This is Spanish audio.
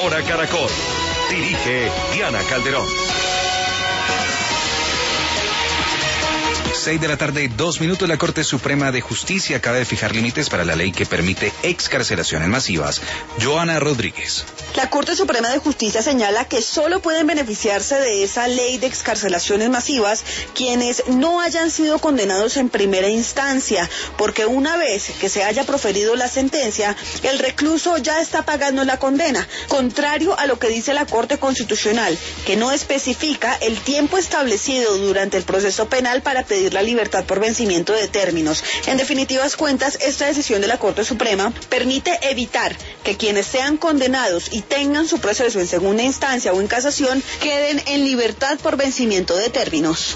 Hora Caracol. Dirige Diana Calderón. 6:02 p.m. La Corte Suprema de Justicia acaba de fijar límites para la ley que permite excarcelaciones masivas. Joana Rodríguez. La Corte Suprema de Justicia señala que solo pueden beneficiarse de esa ley de excarcelaciones masivas quienes no hayan sido condenados en primera instancia, porque una vez que se haya proferido la sentencia, el recluso ya está pagando la condena, contrario a lo que dice la Corte Constitucional, que no especifica el tiempo establecido durante el proceso penal para pedir la libertad por vencimiento de términos. En definitivas cuentas, esta decisión de la Corte Suprema permite evitar que quienes sean condenados y tengan su proceso en segunda instancia o en casación queden en libertad por vencimiento de términos.